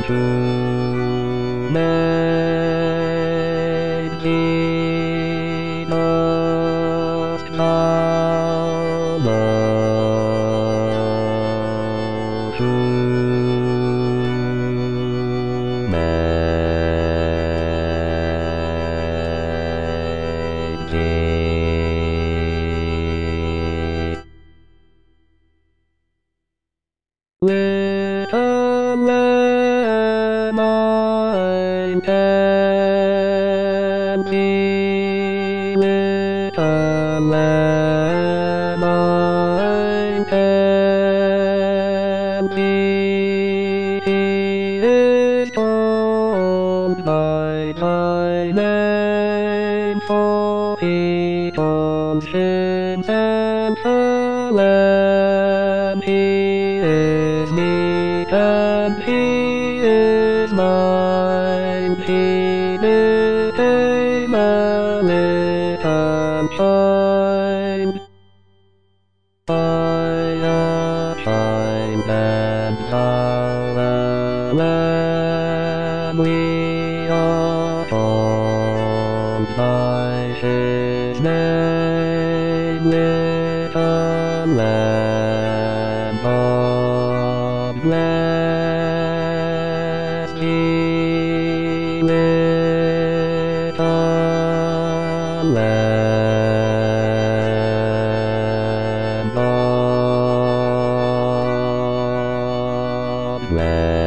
made Jesus follow through, made little lamb I'm empty, little lamb I'm empty. He is called by thy name, for he owns him and the lamb. He is meek and he is mine. He became a little child. I a child and thou a lamb. We are called by his name, little lamb of blessed he, little lamb of blessed.